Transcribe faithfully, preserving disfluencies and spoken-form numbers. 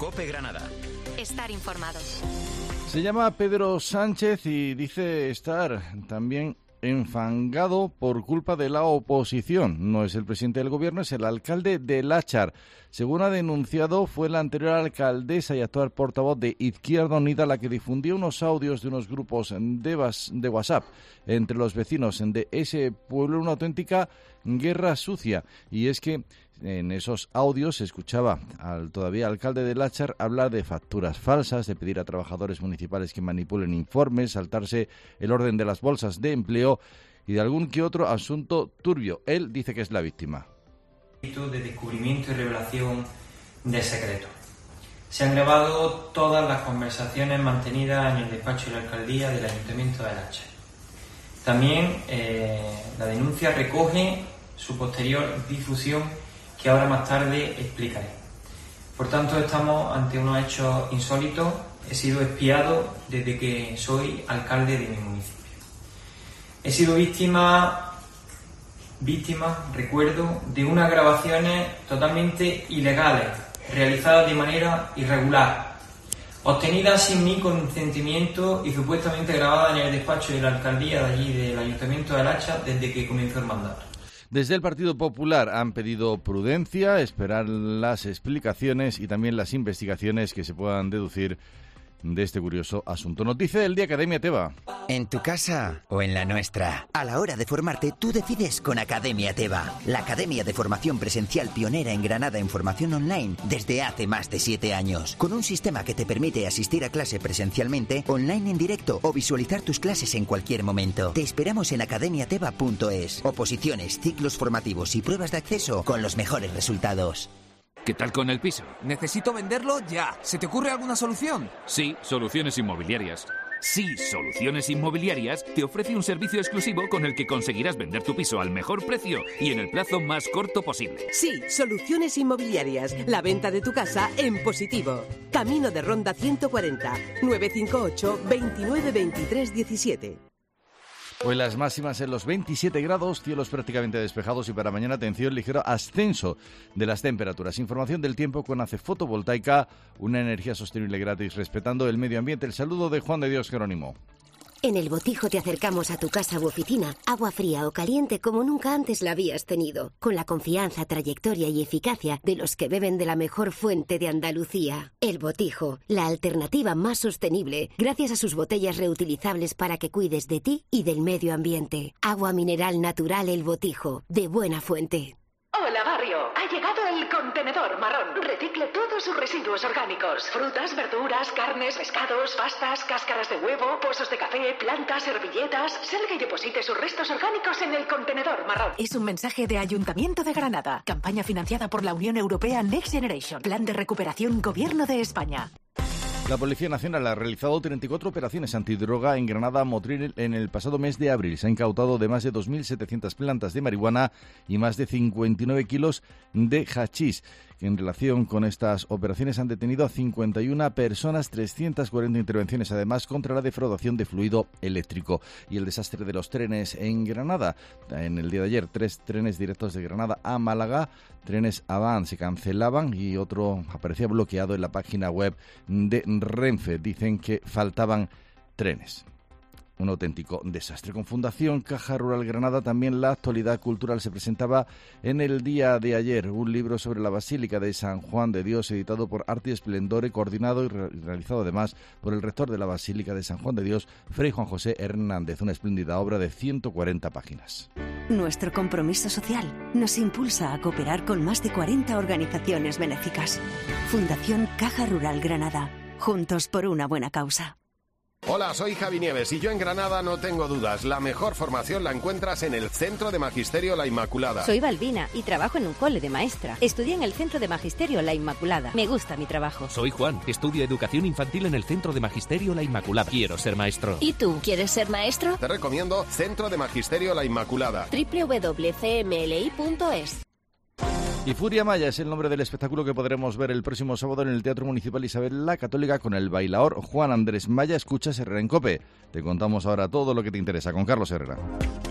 COPE Granada. Estar informados. Se llama Pedro Sánchez y dice estar también enfangado por culpa de la oposición. No es el presidente del gobierno, es el alcalde de Láchar. Según ha denunciado, fue la anterior alcaldesa y actual portavoz de Izquierda Unida la que difundió unos audios de unos grupos de, bas, de WhatsApp entre los vecinos de ese pueblo, una auténtica guerra sucia. Y es que en esos audios se escuchaba al todavía alcalde de Láchar hablar de facturas falsas, de pedir a trabajadores municipales que manipulen informes, saltarse el orden de las bolsas de empleo y de algún que otro asunto turbio. Él dice que es la víctima. De descubrimiento y revelación de secretos. Se han grabado todas las conversaciones mantenidas en el despacho de la alcaldía del Ayuntamiento de Láchar. También eh, la denuncia recoge su posterior difusión, que ahora más tarde explicaré. Por tanto, estamos ante unos hechos insólitos. He sido espiado desde que soy alcalde de mi municipio. He sido víctima, víctima, recuerdo, de unas grabaciones totalmente ilegales, realizadas de manera irregular, obtenidas sin mi consentimiento y supuestamente grabadas en el despacho de la alcaldía de allí, del Ayuntamiento de Láchar, desde que comenzó el mandato. Desde el Partido Popular han pedido prudencia, esperar las explicaciones y también las investigaciones que se puedan deducir de este curioso asunto. Noticia del día, Academia Teba. En tu casa o en la nuestra. A la hora de formarte, tú decides con Academia Teba, la academia de formación presencial pionera en Granada en formación online desde hace más de siete años. Con un sistema que te permite asistir a clase presencialmente, online en directo o visualizar tus clases en cualquier momento. Te esperamos en academia teba punto es. Oposiciones, ciclos formativos y pruebas de acceso con los mejores resultados. ¿Qué tal con el piso? Necesito venderlo ya. ¿Se te ocurre alguna solución? Sí, Soluciones Inmobiliarias. Sí, Soluciones Inmobiliarias te ofrece un servicio exclusivo con el que conseguirás vender tu piso al mejor precio y en el plazo más corto posible. Sí, Soluciones Inmobiliarias. La venta de tu casa en positivo. Camino de Ronda ciento cuarenta. nueve cinco ocho, veintinueve veintitrés diecisiete. Hoy las máximas en los veintisiete grados, cielos prácticamente despejados y para mañana atención, ligero ascenso de las temperaturas. Información del tiempo con ACE Fotovoltaica, una energía sostenible gratis respetando el medio ambiente. El saludo de Juan de Dios Jerónimo. En El Botijo te acercamos a tu casa u oficina, agua fría o caliente como nunca antes la habías tenido, con la confianza, trayectoria y eficacia de los que beben de la mejor fuente de Andalucía. El Botijo, la alternativa más sostenible, gracias a sus botellas reutilizables para que cuides de ti y del medio ambiente. Agua mineral natural El Botijo, de buena fuente. Hola barrio, ha llegado el contenedor marrón. Recicle todos sus residuos orgánicos. Frutas, verduras, carnes, pescados, pastas, cáscaras de huevo, pozos de café, plantas, servilletas. Salga y deposite sus restos orgánicos en el contenedor marrón. Es un mensaje de Ayuntamiento de Granada. Campaña financiada por la Unión Europea Next Generation. Plan de recuperación Gobierno de España. La Policía Nacional ha realizado treinta y cuatro operaciones antidroga en Granada, Motril, en el pasado mes de abril. Se ha incautado de más de dos mil setecientas plantas de marihuana y más de cincuenta y nueve kilos de hachís. En relación con estas operaciones han detenido a cincuenta y una personas, trescientas cuarenta intervenciones además contra la defraudación de fluido eléctrico. Y el desastre de los trenes en Granada. En el día de ayer, tres trenes directos de Granada a Málaga, trenes Avant se cancelaban y otro aparecía bloqueado en la página web de Renfe. Dicen que faltaban trenes. Un auténtico desastre. Con Fundación Caja Rural Granada también la actualidad cultural se presentaba en el día de ayer. Un libro sobre la Basílica de San Juan de Dios, editado por Arte y Esplendore, coordinado y re- realizado además por el rector de la Basílica de San Juan de Dios, Fray Juan José Hernández. Una espléndida obra de ciento cuarenta páginas. Nuestro compromiso social nos impulsa a cooperar con más de cuarenta organizaciones benéficas. Fundación Caja Rural Granada. Juntos por una buena causa. Hola, soy Javi Nieves y yo en Granada no tengo dudas. La mejor formación la encuentras en el Centro de Magisterio La Inmaculada. Soy Balbina y trabajo en un cole de maestra. Estudié en el Centro de Magisterio La Inmaculada. Me gusta mi trabajo. Soy Juan, estudio Educación Infantil en el Centro de Magisterio La Inmaculada. Quiero ser maestro. ¿Y tú, quieres ser maestro? Te recomiendo Centro de Magisterio La Inmaculada. doble u doble u doble u punto c m l i punto es. Y Furia Maya es el nombre del espectáculo que podremos ver el próximo sábado en el Teatro Municipal Isabel la Católica con el bailaor Juan Andrés Maya. Escuchas Herrera en COPE. Te contamos ahora todo lo que te interesa con Carlos Herrera.